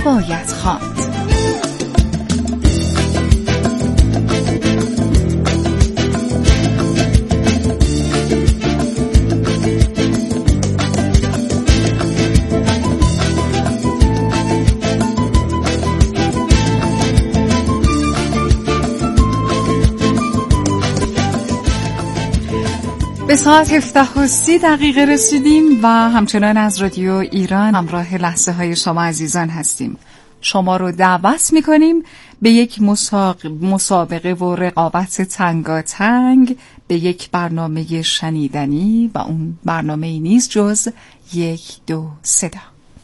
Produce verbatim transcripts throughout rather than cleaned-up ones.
نباید خواند. به ساعت هفده و سی دقیقه رسیدیم و همچنان از رادیو ایران همراه لحظه های شما عزیزان هستیم. شما رو دعوت میکنیم به یک مسابقه و رقابت تنگاتنگ، به یک برنامه شنیدنی و اون برنامه ای نیست جز یک دو صدا.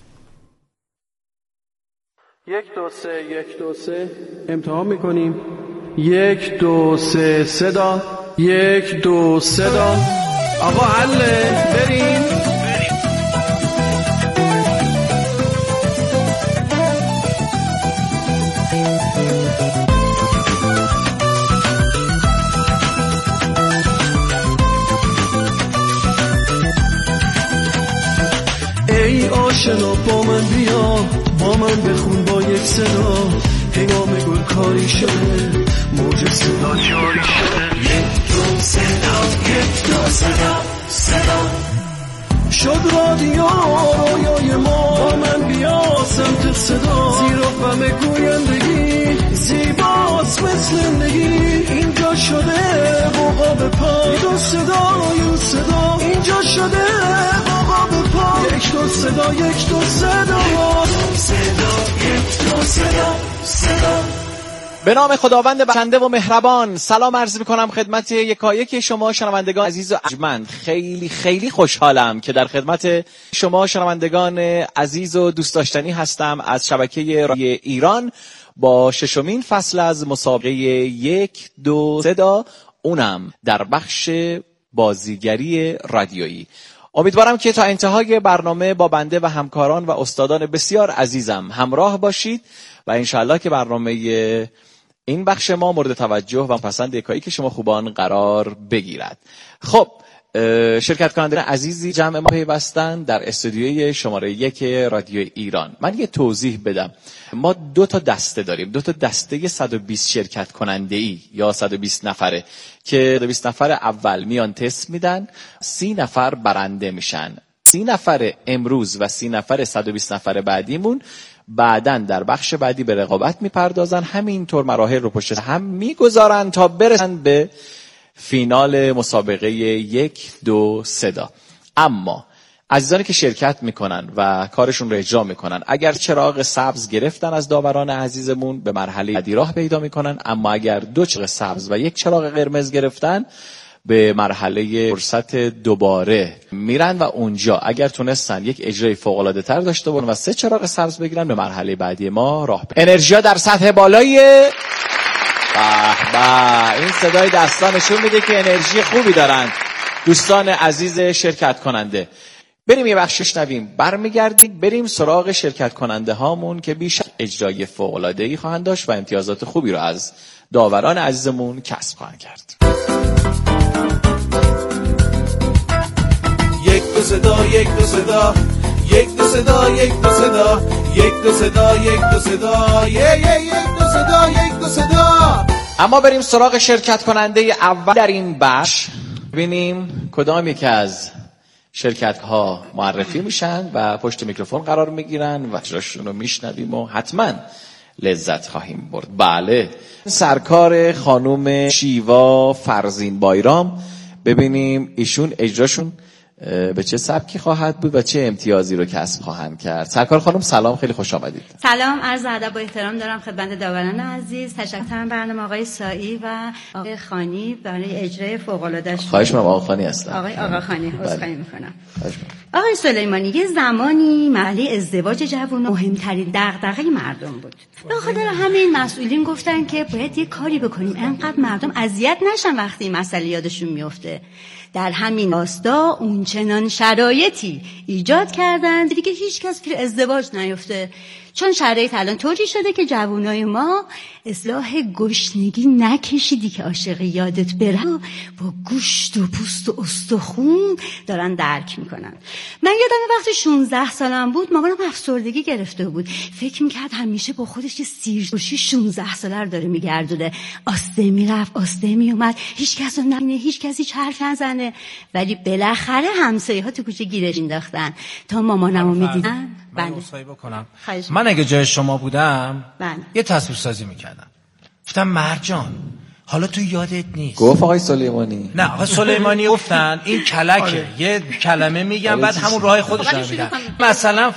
یک دو سه یک دو سه امتحان میکنیم. یک دو سه صدا. یک دو صدا. آقا حله بریم. ای آشنا با من بیا، با من بخون با یک صدا. پیغام گل کاری شده، موج صدا جاری شده. یک دو صدا، یک دو صدا، صدا شد رادیو رویای ما. با من بیا سمت صدا، زیر و خم گویندگی زیباست مثل زندگی. اینجا شده بوقا به پا، دو صدا یو صدا. اینجا شده بوقا به پا، یک دو صدا، یک دو صدا، صدا یک دو صدا، صدا. به نام خداوند بخشنده و مهربان سلام عرض میکنم خدمت یکایک شما شنوندگان عزیز و ارجمند. خیلی خیلی خوشحالم که در خدمت شما شنوندگان عزیز و دوست داشتنی هستم از شبکه رادیو ایران با ششمین فصل از مسابقه یک دو صدا، اونم در بخش بازیگری رادیویی. امیدوارم که تا انتهای برنامه با بنده و همکاران و استادان بسیار عزیزم همراه باشید و انشالله که برنامه این بخش ما مورد توجه و پسند یکایی که شما خوبان قرار بگیرد. خب شرکت کنندگان عزیزی جمع ما پیوستن در استودیوی شماره یک رادیو ایران. من یه توضیح بدم. ما دو تا دسته داریم، دو تا دسته صد و بیست شرکت کننده ای یا صد و بیست نفره که صد و بیست نفر اول میان تست میدن، سی نفر برنده میشن. سی نفر امروز و سی نفر صد و بیست نفر بعدیمون بعداً در بخش بعدی به رقابت میپردازن، همینطور مراحل رو پشت هم میگذارن تا برسن به فینال مسابقه یک دو صدا. اما عزیزانی که شرکت میکنن و کارشون رو اجرا میکنن، اگر چراغ سبز گرفتن از داوران عزیزمون به مرحله بعدی راه پیدا میکنن، اما اگر دو چراغ سبز و یک چراغ قرمز گرفتن به مرحله فرصت دوباره میرن و اونجا اگر تونستن یک اجرای فوق‌العاده تر داشته باشن و سه چراغ سبز بگیرن به مرحله بعدی ما راه پیدا. انرژیا در سطح بالای به به، این صدای دستان نشون میده که انرژی خوبی دارن دوستان عزیز شرکت کننده. بریم یه بخش شنویم، برمیگردیم بریم سراغ شرکت کننده هامون که بیشتر اجرای فوق‌العاده‌ای خواهند داشت و امتیازات خوبی رو از داوران عزیزمون کسب خواهند کرد. یک دو صدا، یک دو صدا، یک دو صدا، یک دو صدا، یک دو صدا، یک دو صدا، یک دو صدا، یک دو صدا. اما بریم سراغ شرکت کننده اول در این بخش، ببینیم کدام یک از شرکت ها معرفی میشن و پشت میکروفون قرار میگیرن و اجراشون رو میشنویم و حتما لذت خواهیم برد. بله، سرکار خانم شیوا فرزین بایرام، ببینیم ایشون اجراشون به چه سبکی خواهد بود و چه امتیازی رو کسب خواهند کرد. سرکار خانم سلام، خیلی خوش آمدید. سلام، عرض ادب و احترام دارم خدمت داوران عزیز. تشکرم برنامه آقای سایی و آقای خانی برای اجرای فوق العاده شما. خواهش می‌کنم. آقا خانی هستم. آقای آقا خانی عذرخواهی می‌کنم. آقای سلیمانی، یه زمانی مرحله ازدواج جوونا مهمترین دغدغه مردم بود. به خاطر همین مسئولین گفتن که باید یه کاری بکنیم انقدر مردم اذیت نشن وقتی این مسئله یادشون میفته. در همین راستا اونچنان شرایطی ایجاد کردن دیگه هیچ کس پیر ازدواج نیفته. چون شرایط الان طوری شده که جوانای ما اصلاح گشنگی نکشیدی که عاشق یادت بره با گوشت و پوست و استخون دارن درک میکنن. من یادم وقتی شانزده سالم بود مامانم افسردگی گرفته بود، فکر میکرد همیشه با خودش یه سیرجوشی شانزده ساله رو داره میگردونه، آسته میرفت آسته میومد، هیچ کس رو نبینه، هیچ کسی هیچ حرف نزنه، ولی بالاخره همسایه ها تو کوچه گیرش انداختن تا مامانمو میدیدن. من عذرخواهی بکنم، من اگه جای شما بودم بله. یه تصویر سازی میکردم، گفتم مرجان حالا تو یادت نیست. گفت آقای سلیمانی. نه آقای سلیمانی گفتن این کلکه یه کلمه میگم بعد همون راه خودش رو میگن. مثلا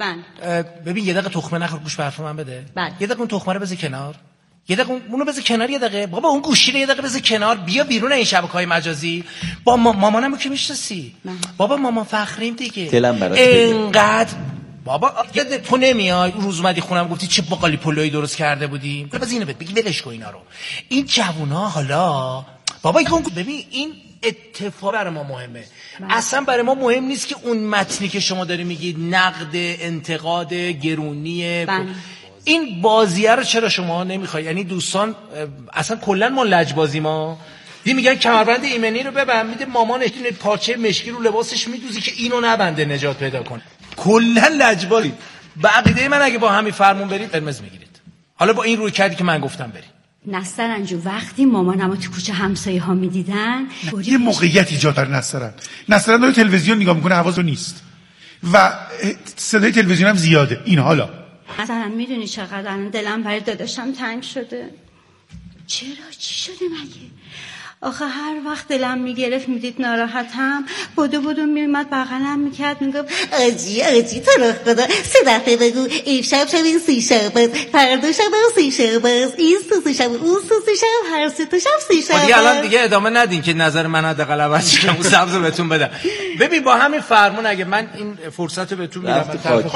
ببین یه دقیقه تخمه نخور، گوش به حرف من بده. بله. یه دقیقه اون تخمه رو بذار کنار، یه دقیقه اونو بذار کنار، یه دقیقه بابا اون گوشی رو یه دقیقه بذار کنار، بیا بیرون این شبکه‌های مجازی. با مامانمو که میشناسی، بابا مامان فخرین دیگه. دلم برات اینقدر بابا تو نمیای روز اومدی خونم گفتی چه باقالی پلویی درست کرده بودی، بذار اینو بگی ولش کن اینا رو. این جوونا حالا بابا این ببین این اتفاق برای ما مهمه. اصلا برای ما مهم نیست که اون متنی که شما داری میگید نقد، انتقاد، گرونی، این بازیه رو چرا شما نمیخوای؟ یعنی دوستان اصلا کلا ما لجبازی ما دی میگن کمربند ایمنی رو ببند، میده مامانش این پارچه مشکی رو لباسش میدوزی که اینو نبنده نجات پیدا کنه. کلا لجبازی. به عقیده من اگه با همین فرمون برید قرمز میگیرید. حالا با این روی کردی که من گفتم برید. نسترن جو وقتی مامانمو تو کوچه همسایه ها میدیدن یه موقعیت ایجاد داره. نسترن نسترن داره تلویزیون نگاه میکنه، حواسش نیست و صدای تلویزیون هم زیاده. این حالا مثلا میدونی چقدر دلم برای داداشم تنگ شده؟ چرا؟ چی شده مگه؟ آخه هر وقت دلم میگرفت میدید ناراحتم بودو بودو میرمد بغلم میکرد میگفت آجی آجی تو رو خدا سه دفعه بگو این شب شب این سی شب فردا شب این سی شب این سوسی شب اون سوسی شب هر سه تا شب سی شب. دیگه الان دیگه ادامه ندین که نظر من حداقل عوض کنم، اون سبزو بهتون بدم. ببین با همین فرمون اگه من این فرصت رو بهتون میدم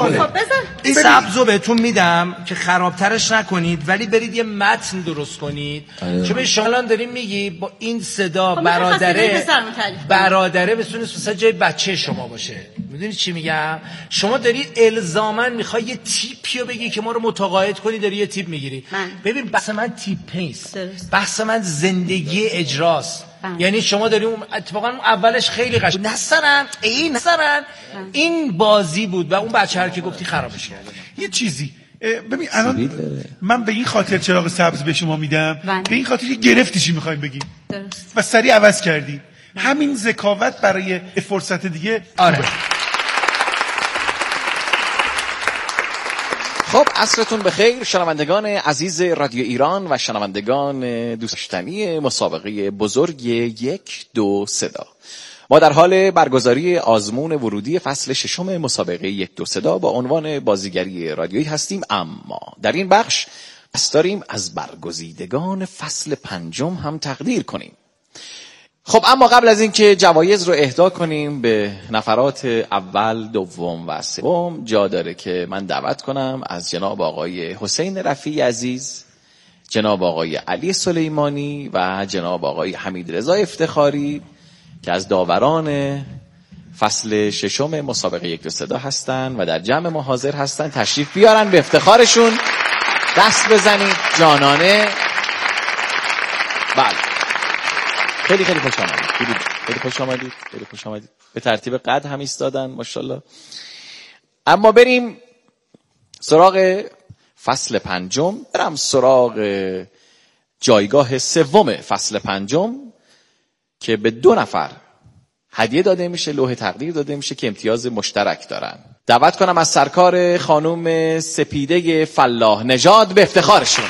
این سبزو بهتون میدم که خرابترش نکنید ولی برید یه متن درست کنید. چون به شما الان داریم میگی با این صدا برادره برادره بتونه مثلا جای بچه شما باشه. میدونی چی میگم؟ شما دارید الزاما میخوای یه تیپیو بگی که ما رو متقاعد کنی داری یه تیپ میگیری. ببین بحث من تیپ نیست، بحث من زندگی اجراست. یعنی شما داری اون اتفاقا اون اولش خیلی قشنگ نسرن این نسرن این بازی بود و اون بچه هر که گفتی خرابش کرد. یه چیزی ببین الان من به این خاطر چراغ سبز به شما میدم بله. به این خاطر که گرفتی چی میخوایم بگیم درست. و سریع عوض کردی بله. همین ذکاوت برای فرصت دیگه آره. خب عصرتون بخیر شنوندگان عزیز رادیو ایران و شنوندگان دوست داشتنی مسابقه بزرگ یک دو صدا. ما در حال برگزاری آزمون ورودی فصل ششم مسابقه یک دو صدا با عنوان بازیگری رادیویی هستیم، اما در این بخش قصد داریم از برگزیدگان فصل پنجم هم تقدیر کنیم. خب اما قبل از اینکه جوایز رو اهدا کنیم به نفرات اول، دوم و سوم جا داره که من دعوت کنم از جناب آقای حسین رفیعی عزیز، جناب آقای علی سلیمانی و جناب آقای حمید رضا افتخاری که از داوران فصل ششم مسابقه یک دو صدا هستن و در جمع ما حاضر هستن تشریف بیارن، به افتخارشون دست بزنید جانانه. بله خیلی خیلی خوش آمدید، خیلی خیلی خوش آمدید، خیلی خوش آمدید. به ترتیب قد هم ایستادن ماشاءالله. اما بریم سراغ فصل پنجم، برم سراغ جایگاه سوم فصل پنجم که به دو نفر هدیه داده میشه، لوح تقدیر داده میشه که امتیاز مشترک دارن. دعوت کنم از سرکار خانم سپیده فلاح نژاد به افتخارشون.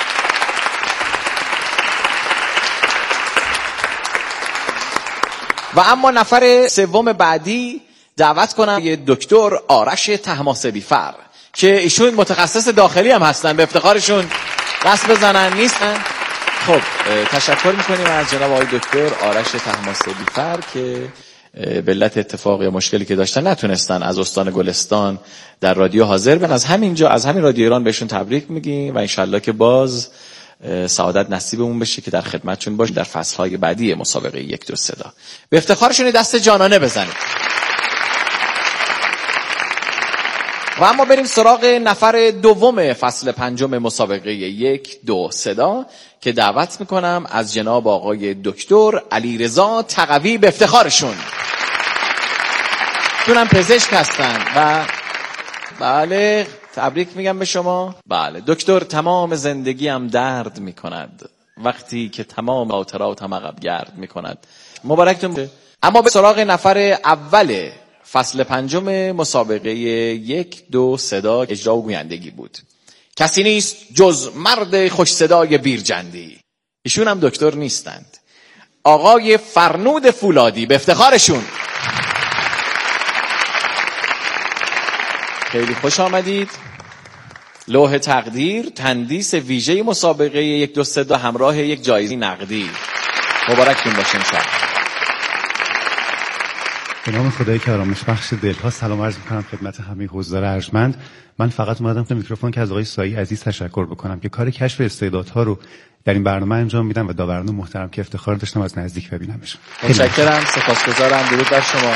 و اما نفر سوم بعدی دعوت کنم یه دکتر آرش طهماسبی فر که ایشون متخصص داخلی هم هستن، به افتخارشون دست بزنن. نیستن؟ خب تشکر میکنیم از جناب آقای دکتر آرش طهماسبی فر که به علت اتفاق یا مشکلی که داشتن نتونستن از استان گلستان در رادیو حاضر بشن. از همینجا از همین رادیو ایران بهشون تبریک میگیم و انشالله که باز سعادت نصیبمون بشه که در خدمتشون باشیم در فصلهای بعدی مسابقه یک دو صدا. به افتخارشون دست جانانه بزنید. و اما بریم سراغ نفر دوم فصل پنجم مسابقه یک دو صدا که دعوت میکنم از جناب آقای دکتر علیرضا تقوی به افتخارشون. چونم پزشک هستن و بله تبریک میگم به شما. بله دکتر، تمام زندگیم درد میکند وقتی که تمام خاطراتم عقب گرد میکند. مبارکتون. اما به سراغ نفر اول فصل پنجم مسابقه یک دو صدا اجرا و گویندگی بود. کسی نیست جز مرد خوش صدای بیرجندی. ایشون هم دکتر نیستند. آقای فرنود فولادی به افتخارشون. خیلی خوش آمدید. لوح تقدیر تندیس ویژه مسابقه یک دو صدا همراه یک جایزه نقدی. مبارکتون باشه انشاءالله. به نام خدایی که آرامش بخش دلها سلام عرض می‌کنم خدمت همه حضار ارجمند. من فقط اومدم تا میکروفون که از آقای سایی عزیز تشکر بکنم که کار کشف استعدادها رو در این برنامه انجام میدم و داوران محترم که افتخار داشتم از نزدیک ببینمشون. متشکرم، سپاسگزارم. درود بر شما.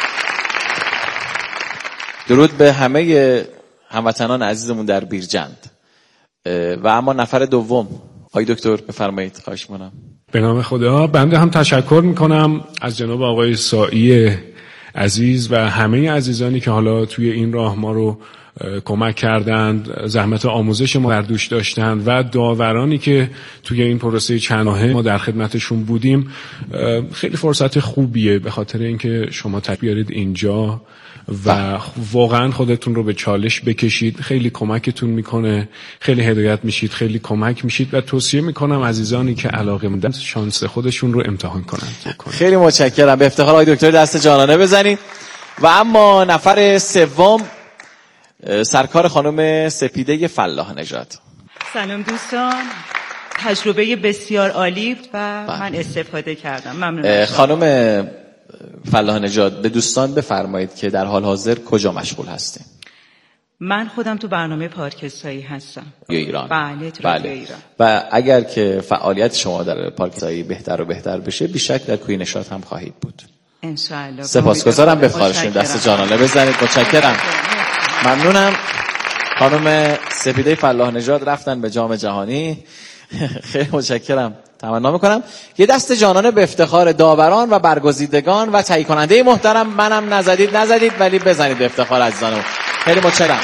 درود به همه هموطنان عزیزمون در بیرجند. و اما نفر دوم آقای دکتر بفرمایید. خواهش می‌کنم. به نام خدا. بنده هم تشکر میکنم از جناب آقای سایی عزیز و همه عزیزانی که حالا توی این راه ما رو کمک کردند، زحمت آموزش ما در دوش داشتند و داورانی که توی این پروسه چند ماهه ما در خدمتشون بودیم. خیلی فرصت خوبیه به خاطر اینکه شما تشریف بیارید اینجا و واقعا خودتون رو به چالش بکشید. خیلی کمکتون میکنه، خیلی هدایت میشید، خیلی کمک میشید و توصیه میکنم عزیزانی که علاقه مندن شانس خودشون رو امتحان کنند. خیلی متشکرم. به افتخار آقای دکتر دست جانانه بزنید. و اما نفر سوم سرکار خانم سپیده فلاح نژاد. سلام دوستان، تجربه بسیار عالی و من استفاده کردم. ممنونم. خانم فلاح نژاد به دوستان بفرمایید که در حال حاضر کجا مشغول هستیم؟ من خودم تو برنامه پارکستایی هستم. ایران. بله تو بله. ایران. و اگر که فعالیت شما در پارکستایی بهتر و بهتر بشه بیشک در کوی نشاط هم خواهید بود. انشاءالله. سپاسگزارم. به خواهشون دست جانانه بزنید. متشکرم. ممنونم. خانم سپیده فلاح نژاد رفتن به جام جهانی. خیلی متشکرم. تمنا میکنم یه دست جانانه به افتخار داوران و برگزیدگان و تهیه کننده محترم. منم نزدید نزدید ولی بزنید به افتخار عزیزانم. خیلی متشکرم.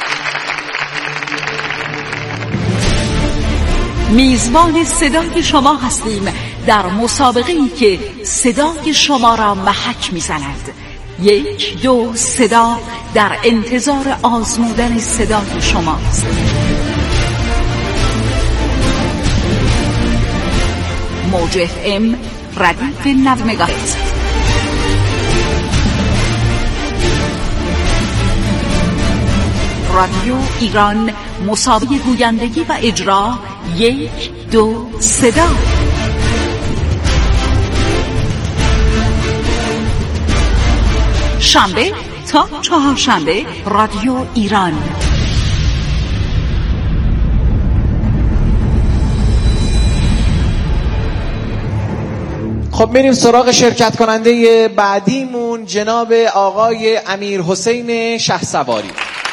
میزبان صدای شما هستیم در مسابقه‌ای که صدای شما را محک میزند. یک دو صدا در انتظار آزمودن صدای شماست. موج اف ام ردیف نود مگاهرتز. رادیو ایران مسابقه گویندگی و اجرا یک دو صدا. شنبه تا چهارشنبه رادیو ایران. خب میریم سراغ شرکت کننده بعدیمون جناب آقای امیر حسین شهسواری.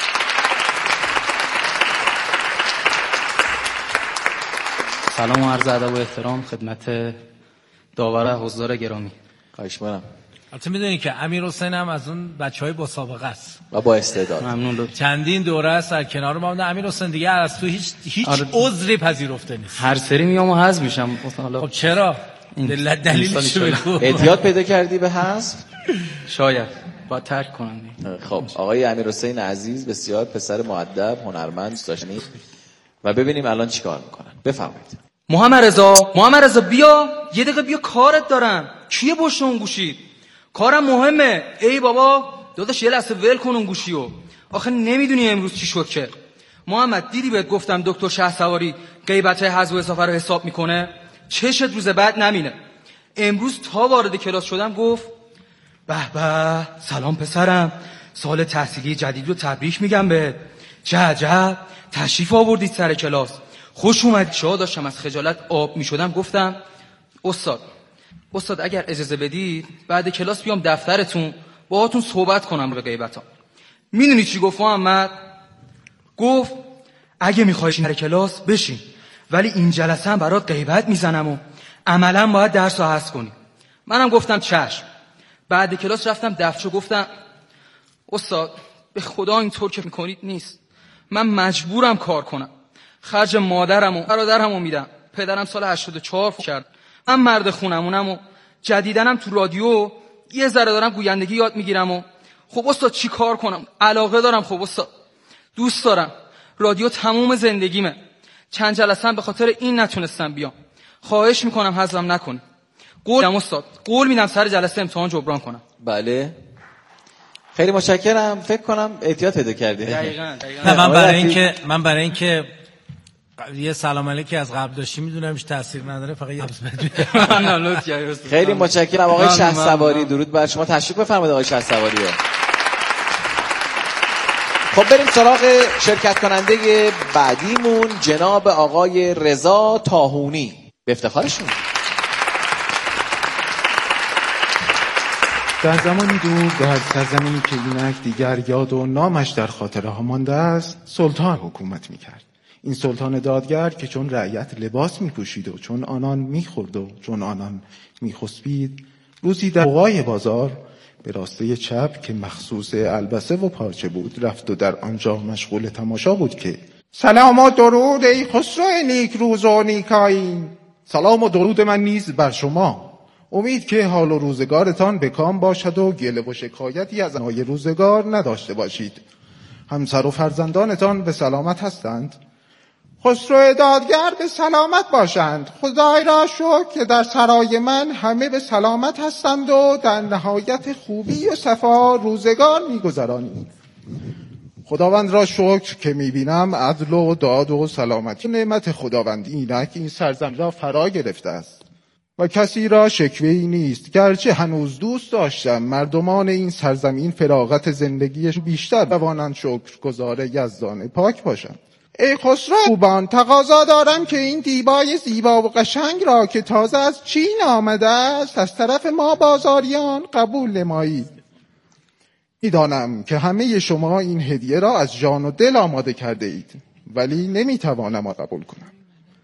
سلام و عرض ادب و احترام خدمت داور حضار گرامی. خواهش می‌کنم. البته میدونی که امیر حسین هم از اون بچهای با سابقه است و با استعداد. ممنون لطفا. چندین دوره است در کنار ما. امیر حسین دیگه از تو هیچ هیچ آره عذری پذیرفته نیست. هر سری میام و حذف میشم. خب چرا؟ دلت دلیلش بگو. اعتیاد پیدا کردی به حذف؟ شاید با ترک کنم. خب آقای امیر حسین عزیز بسیار پسر مؤدب، هنرمند، داشتنی و ببینیم الان چیکار میکنن. بفرمایید. محمد رضا، محمد رضا بیا یه دقیقه بیا، کارت دارم. کیه پشت اون گوشی؟ کارم مهمه. ای بابا داداش یه لحظه ول کن اون گوشیو. آخه نمیدونی امروز چی شد که محمد دیدی بهت گفتم دکتر شهسواری غیبت‌های حذف و اضافه رو حساب میکنه. چشت روز بعد نمینه. امروز تا وارد کلاس شدم گفت به به سلام پسرم، سال تحصیلی جدید رو تبریک میگم به. چه عجب تشریف آوردید سر کلاس، خوش اومد. چه داشتم از خجالت آب میشدم. گفتم استاد استاد اگر اجازه بدید بعد کلاس بیام دفترتون باهاتون صحبت کنم به غیبتام. میدونی چی گفت محمد؟ گفت اگه میخوای در کلاس بشین، ولی این جلسه هم برات غیبت میزنم و عملا باید درس رو حذف کنی. منم گفتم چشم. بعد کلاس رفتم دفترچه گفتم استاد به خدا اینطور که میکنید نیست، من مجبورم کار کنم، خرج مادرم و برادرم رو میدم، پدرم سال هشتاد و چهار کرد، من مرد خونمونم و جدیدنم تو رادیو یه ذره دارم گویندگی یاد میگیرم و خب استاد چی کار کنم؟ علاقه دارم. خب استاد دوست دارم، رادیو تموم زندگیمه، چند جلسه هم به خاطر این نتونستم بیام، خواهش میکنم حذفم نکنی. قول میدم استاد، قول میدم سر جلسه امتحان جبران کنم. بله خیلی متشکرم. فکر کنم احتیاط پیدا کردی. دقیقاً دقیقاً. من برای اینکه من برای اینکه یه سلام علیکی از قبل داشتی میدونم هیچ تاثیر نداره، فقط یه حبس. خیلی متشکرم آقای شهسواری. درود بر شما. تشریف بفرمایید آقای شهسواری. خب بریم سراغ شرکت کننده بعدیمون، جناب آقای رضا طاهونی. به افتخارشون. در زمانی دور در سرزمینی که اینک دیگر یاد و نامش در خاطره ها مانده است، سلطان حکومت میکرد. این سلطان دادگر که چون رعیت لباس میپوشید و چون آنان میخورد و چون آنان میخسبید، روزی در بوقای بازار به راسته چپ که مخصوص البسه و پارچه بود رفت و در آنجا مشغول تماشا بود که سلام و درود ای خسرو نیک روز و نیکاین. سلام و درود من نیز بر شما. امید که حال و روزگارتان به کام باشد و گله و شکایتی از انهای روزگار نداشته باشید. همسر و فرزندانتان به سلامت هستند؟ خسرو دادگر به سلامت باشند. خدای را شکر که در سرای من همه به سلامت هستند و در نهایت خوبی و صفا روزگار می‌گذرانیم. خداوند را شکر که می‌بینم عدل و داد و سلامتی نعمت خداوند اینک این سرزمین را فرا گرفته است و کسی را شکوه‌ای نیست، گرچه هنوز دوست داشتم مردمان این سرزمین فراغت زندگیش بیشتر بوانند شکرگزار یزدان پاک باشند. ای خسرو خوبان، تقاضا دارم که این دیبای زیبا و قشنگ را که تازه از چین آمده است از طرف ما بازاریان قبول نمایید. میدانم که همه شما این هدیه را از جان و دل آماده کرده اید، ولی نمیتوانم قبول کنم.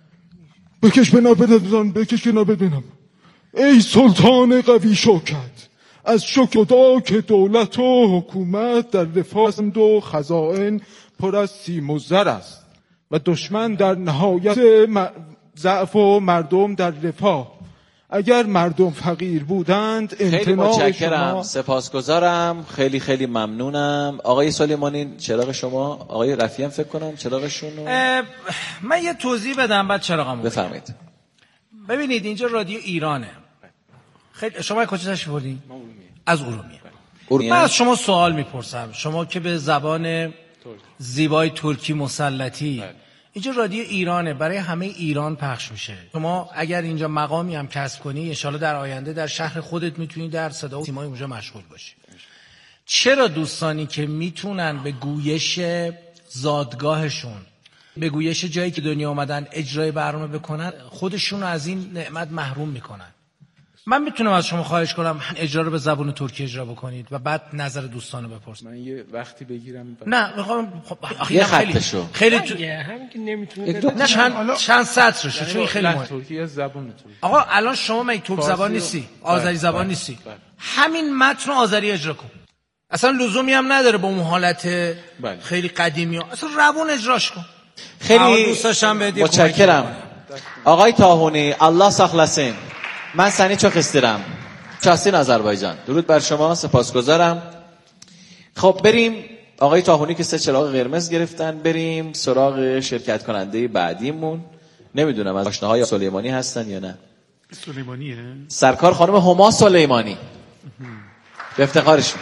بکش بنا بدنم، بکش بنا بدنم. ای سلطان قوی شوکت، از شکر خدا که دولت و حکومت در رفاه است و خزائن پر از سیم و زر است و دشمن در نهایت ضعف و مردم در رفاه. اگر مردم فقیر بودند امتناع خیلی متشکرم شما... سپاسگزارم. خیلی خیلی ممنونم. آقای سلیمانی چراغ شما، آقای رفیعی هم فکر کنم چراغشون رو... من یه توضیح بدم بعد چراغمو بفرمایید. ببینید اینجا رادیو ایرانه. خیلی شما کجا تشریف بردین؟ از ارومیه. من از شما سوال میپرسم، شما که به زبان زیبای ترکی مسلطی، اینجا رادیو ایرانه، برای همه ایران پخش میشه. شما اگر اینجا مقامی هم کسب کنی، ان شاءالله در آینده در شهر خودت میتونی در صدا و سیمای اونجا مشغول باشی. چرا دوستانی که میتونن به گویش زادگاهشون، به گویش جایی که دنیا اومدن اجرای برنامه بکنن، خودشون از این نعمت محروم میکنن؟ من میتونم از شما خواهش کنم اجرا رو به زبان ترکی اجرا بکنید و بعد نظر دوستانو بپرسید. من یه وقتی بگیرم ب... نه میخوام خب یه خطشو خیلی تو... همین که نمیتونه نه چند چند سطرشو، چون خیلی مهمه. ترکی از زبان ترکی. آقا الان شما مگه ترک زبان نیستی، آذری زبان نیستی، همین متن آذری اجرا کن. اصلا لزومی هم نداره با اون حالت خیلی قدیمی، اصلا روون اجراش کن. خیلی متشکرم آقای طاهونی. الله ساخلسین. من سنی çok isterim. چاسین آذربایجان. درود بر شما، سپاسگزارم. خب بریم آقای طاهونی که سه چراغ قرمز گرفتن، بریم سراغ شرکت کننده بعدیمون. نمیدونم از آشناهای سلیمانی هستن یا نه. سلیمانیه؟ سرکار خانم هما سلیمانی. به افتخارشون.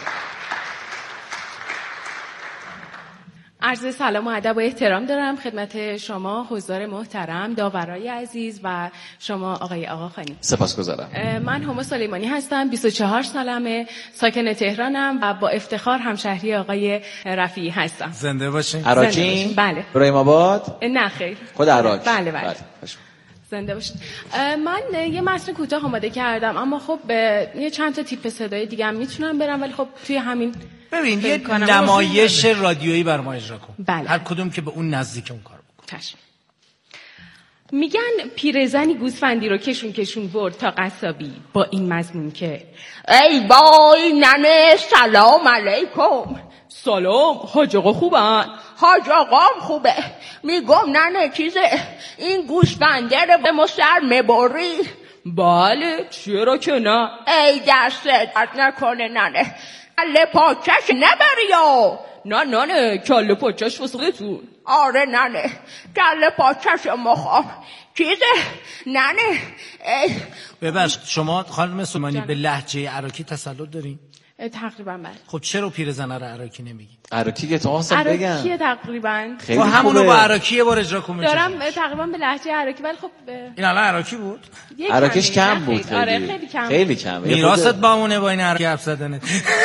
عرض سلام و ادب و احترام دارم خدمت شما حضار محترم، داورای عزیز و شما آقای آقاخانی. سپاسگزارم. من هما سلیمانی هستم، بیست و چهار سالمه، ساکن تهرانم و با افتخار همشهری آقای رفیعی هستم. زنده باشین. عراقی؟ بله. ابراهیم آباد؟ نه خیر. خود عراق. بله بله. بله. زنده باشید. من یه متن کوتاه آماده کردم، اما خب یه چند تا تیپ صدای دیگه هم میتونم برم، ولی خب توی همین ببین یه نمایش رادیویی بر ما اجرا کن. بله. هر کدوم که به اون نزدیک اون کار بکن. چشم. میگن پیرزنی گوسفندی رو کشون کشون برد تا قصابی با این مضمون که ای وای ننه سلام علیکم. سلام حاج آقا خوبن؟ حاج آقام خوبه. میگم ننه چیزه این گوسفنده رو به ما سر میبری؟ بله چرا که نه. ای دست درد نکنه ننه، کله پاچش نبری یا؟ نه ننه کله پاچش واسه تو. آره ننه کله پاچش مخوام. چیزه ننه. ببخشید شما خانم سلیمانی به لهجه عراقی تسلط دارین؟ تقریبا بله. خب چرا پیرزنه رو عراقی نمیگی؟ عراقی که تو اصلا بگم عراقیه تقریبا. خب همونو با عراقی یه بار اجرا کن. دارم تقریبا به لهجه عراقی، ولی خب این الان عراقی بود؟ عراقیش کم بود. خیلی آره خیلی کم. خیلی کم. میراثت بامونه با این عراقی حرف زدنت.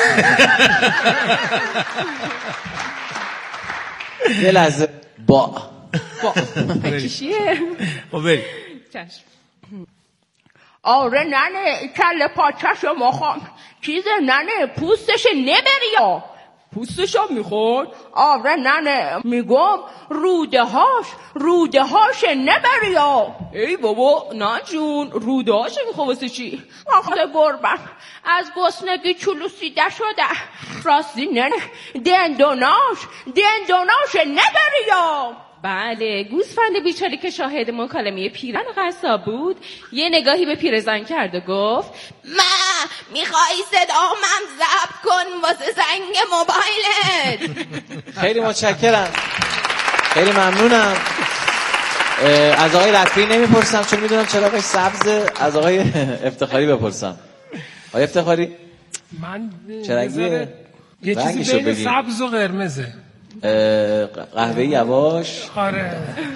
یه لحظه با با چیه؟ خب بریم. چشم. آره ننه کله پاچه‌شو مخوام. چیز ننه پوستش نبری یا؟ پوستش هم میخورد؟ آره ننه میگم روده هاش روده هاش نبری یا؟ ای بابا نه جون روده هاش میخواه واسه چی؟ آخه گربم از گسنگی چلوسیده شده. راستی ننه دندوناش دندوناش نبری یا؟ بله گوسفند بیچاره که شاهد مکالمه پیرزن قصاب بود یه نگاهی به پیرزن کرد و گفت ما میخوایی صدامم ضبط کن واسه زنگ موبایلت. خیلی متشکرم، خیلی ممنونم. از آقای رفیعی نمیپرسم چون میدونم چراغش سبزه، از آقای افتخاری بپرسم. آقای افتخاری من چرنگیه؟ یه چیزی بین سبز و قرمزه. قهوه یواش. آره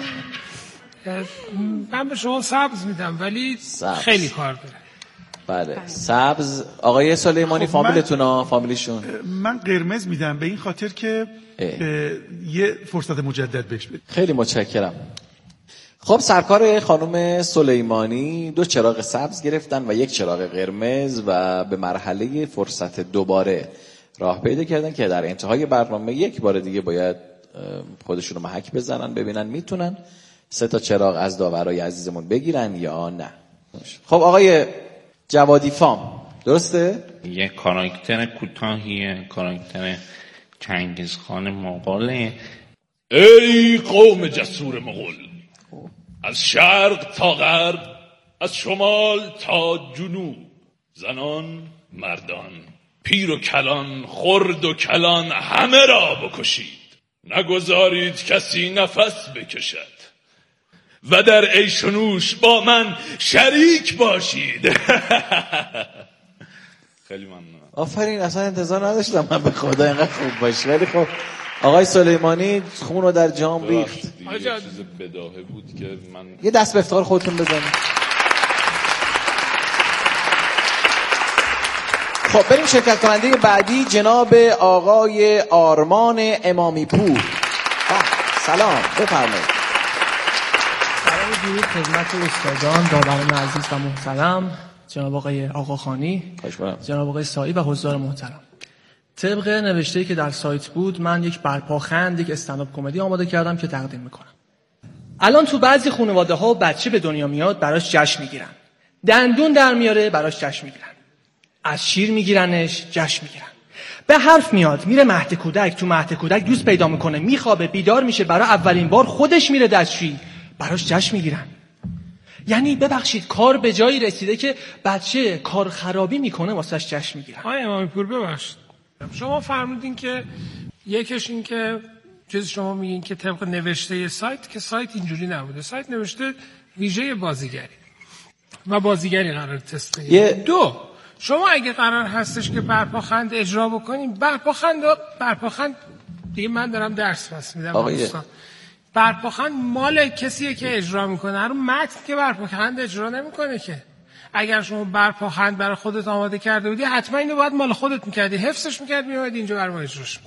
من به شما سبز میدم ولی سبز. خیلی کار داره. بله سبز. آقای سلیمانی خب فامیلتون ها فامیلیشون؟ من قرمز میدم به این خاطر که یه فرصت مجدد بهش بدیم. خیلی متشکرم. خب سرکار خانم سلیمانی دو چراغ سبز گرفتن و یک چراغ قرمز و به مرحله فرصت دوباره راه پیدا کردن که در انتهای برنامه یک بار دیگه باید خودشون رو محک بزنن ببینن میتونن سه تا چراغ از داورای عزیزمون بگیرن یا نه. خب آقای جوادی فام درسته؟ یه کاراکتر کوتاهیه، کاراکتر چنگیزخان مغول. ای قوم جسور مغول، از شرق تا غرب، از شمال تا جنوب، زنان مردان، پیر و کلان، خرد و کلان، همه را بکشید، نگذارید کسی نفس بکشد و در عیش و نوش با من شریک باشید. خیلی ممنونم. آفرین، اصلا انتظار نداشتم من به خدا اینقدر خوب باشه. ولی خب آقای سلیمانی خون رو در جام ریخت. یه چیز بداهه بود که من یه دست به افتخار خودتون بزنید. خب بریم شرکت کننده بعدی، جناب آقای آرمان امامی پور. سلام بفرمایید. سلام درود خدمت استادان، داوران عزیز و محترم، جناب آقای آقاخانی، جناب آقای سایی و حضار محترم. طبق نوشته‌ای که در سایت بود من یک برپاخند، یک استندآپ کمدی آماده کردم که تقدیم میکنم. الان تو بعضی خانواده ها بچه به دنیا میاد براش جشن میگیرن، دندون در میاره براش جشن میگیرن، از شیر میگیرنش جشن میگیرن، به حرف میاد میره مهد کودک، تو مهد کودک دوست پیدا میکنه، میخوابه، بیدار میشه، برای اولین بار خودش میره دستشویی، براش جشن میگیرن. یعنی ببخشید کار به جایی رسیده که بچه کار خرابی میکنه واسش جشن میگیرن. آقای امامی پور ببخشید شما فرمودین که یکیش این که چیز شما میگین که طبق نوشته سایت، که سایت اینجوری نبوده. سایت نوشته ویژه بازیگری و بازیگری قرار تست بگیرید. دو، شما اگه قرار هستش که برپاخند اجرا بکنیم، برپاخند برپاخند دیگه من دارم درس پس میدم دوستان. برپاخند مال کسیه که اجرا میکنه، هر متن که برپاخند اجرا نمیکنه که. اگر شما برپاخند برای خودت آماده کرده بودی حتما اینو باید مال خودت میکردی، حفظش میکردی، میومدی اینجا برای ما اجراش میکردی.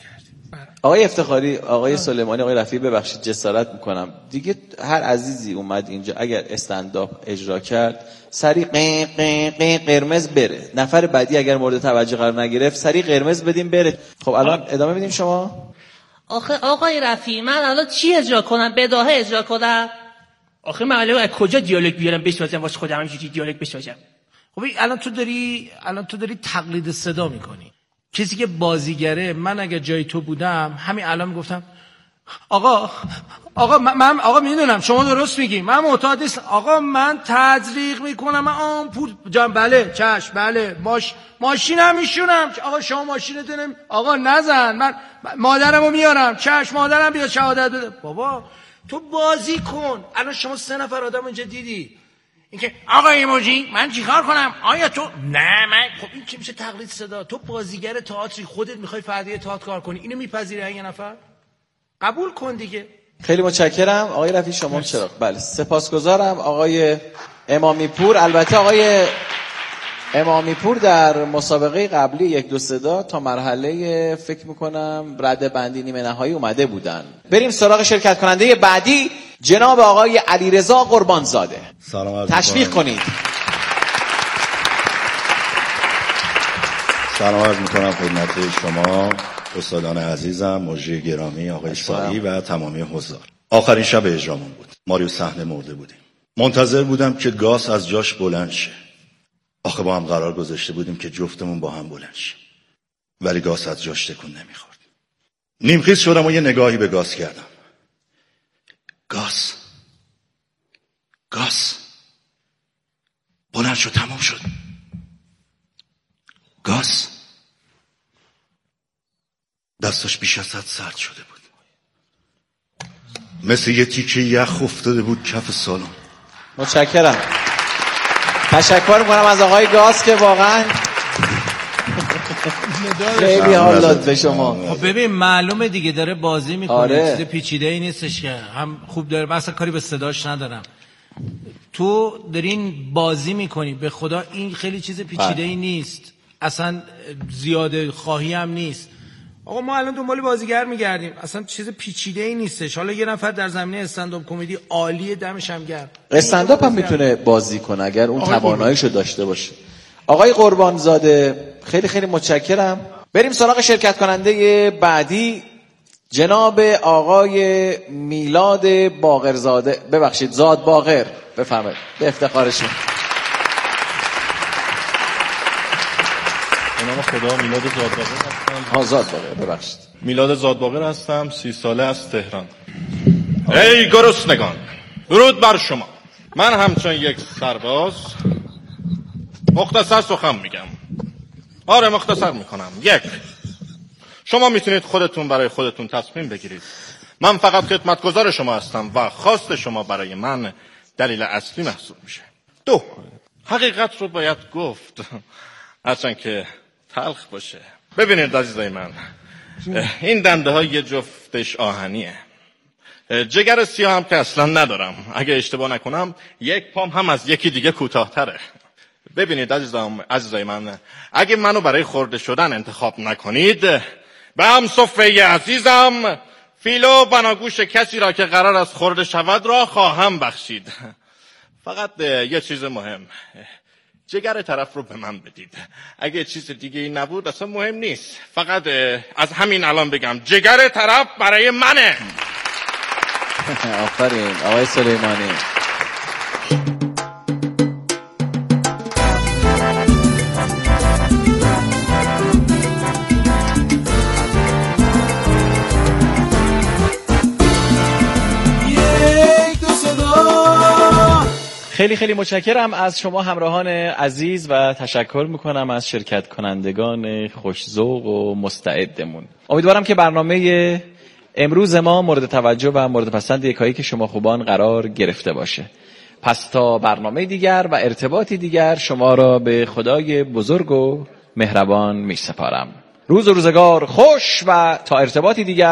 آقای افتخاری، آقای سلیمانی، آقای رفیعی، ببخشید جسارت میکنم دیگه، هر عزیزی اومد اینجا اگر استندآپ اجرا کرد سری قی قی قی قرمز بره، نفر بعدی اگر مورد توجه قرار نگرفت سری قرمز بدیم بره. خب الان ادامه بدیم. شما آخه آقای رفیعی من الان چی اجرا کنم؟ بداهه اجرا کنم؟ آخه من الان از کجا دیالوگ بیارم بسازم واسه خودم همینجوری دیالوگ بسازم؟ خب الان تو داری الان تو داری تقلید صدا میکنی. کسی که بازیگره، من اگه جای تو بودم همین الان میگفتم آقا آقا من آقا میدونم شما درست میگی، من معتاد نیستم آقا، من تزریق میکنم، من آمپول جان بله چشم بله ماش ماشینم میشونم آقا، شما ماشینتو نمی آقا نزن، من مادرمو میارم چشم مادرم بیاد شهادت بده. بابا تو بازی کن. الان شما سه نفر آدم اونجا دیدی اینکه آقا ایموجی من چیکار کنم؟ آیا تو نه من خب این چه میشه تقلید صدا؟ تو بازیگر تئاتری، خودت میخوای فردی تئاتر کار کنی، اینو میپذیره یه نفر؟ قبول کن دیگه. خیلی متشکرم آقای رفیعی. شما چرا؟ بله سپاسگزارم آقای امامی پور. البته آقای امامی پور در مسابقه قبلی یک دو صدا تا مرحله فکر میکنم رده بندی نیمه نهایی اومده بودن. بریم سراغ شرکت کننده بعدی، جناب آقای علیرضا قربانزاده. سلام تشویق کنید. سلام عرض میکنم خدمت شما استادان عزیزم، مجری گرامی، آقای سایی و تمامی حضار. آخرین شب اجرامون بود، ما روی صحنه مرده بودیم. منتظر بودم که گاس از جاش بلند شه. آخه با هم قرار گذاشته بودیم که جفتمون با هم بلند شیم، ولی گاس از جاش تکون نمیخورد. نیمخیز شدم و یه نگاهی به گاس کردم. گاس گاس بلند شد، تمام شد. گاس دستاش بیش از حد سرد شده بود، مثل یه تیکه یخ افتاده بود کف سالن. متشکرم. تشکر میکنم از آقای گاس که واقعا خیلی حال داد به شما. خب ببین معلومه دیگه داره بازی میکنه. آره. چیز پیچیده ای نیستش که هم خوب داره. مثلا کاری به صداش ندارم، تو دارین بازی میکنی. به خدا این خیلی چیز پیچیده ای نیست اصلا، زیاده خواهی هم نیست. آقا ما الان دنبال بازیگر میگردیم، اصلا چیز پیچیده ای نیستش. حالا یه نفر در زمینه استندآپ کمدی عالیه، دمش هم گرم. استندآپ هم میتونه بازی کنه اگر اون تواناییشو داشته باشه. آقای قربانزاده خیلی خیلی متشکرم. بریم سراغ شرکت کننده بعدی، جناب آقای میلاد باقرزاده، ببخشید زاد باقر. بفرمایید. به افتخارشون. به نام خدا میلاد زاد باقر هستم. ها زاد باقر ببخشید. میلاد زاد باقر هستم، سی ساله از تهران. ای گرسنگان، درود بر شما. من همچون یک سرباز مختصر سخن میگم. آره مختصر میکنم. یک، شما میتونید خودتون برای خودتون تصمیم بگیرید. من فقط خدمتگزار شما هستم و خواست شما برای من دلیل اصلی محسوب میشه. دو، حقیقت رو باید گفت، هرچند که تلخ باشه. ببینید عزیزای من، این دنده ها یه جفتش آهنیه. جگر سیاه هم که اصلا ندارم. اگه اشتباه نکنم یک پام هم از یکی دیگه کوتاه‌تره. ببینید عزیزام عزیزای من، اگه منو برای خورده شدن انتخاب نکنید، به هم سفره عزیزم فیلو بناگوش کسی را که قرار است خورده شود را خواهم بخشید. فقط یه چیز مهم، جگر طرف رو به من بدید. اگه چیز دیگه ای نبود اصلا مهم نیست. فقط از همین الان بگم جگر طرف برای منه. آفرین آقای سلیمانی. خیلی خیلی متشکرم از شما همراهان عزیز و تشکر میکنم از شرکت کنندگان خوش‌ذوق و مستعدمون. امیدوارم که برنامه امروز ما مورد توجه و مورد پسند یکایی که شما خوبان قرار گرفته باشه. پس تا برنامه دیگر و ارتباطی دیگر شما را به خدای بزرگ و مهربان میسپارم. روز و روزگار خوش و تا ارتباطی دیگر.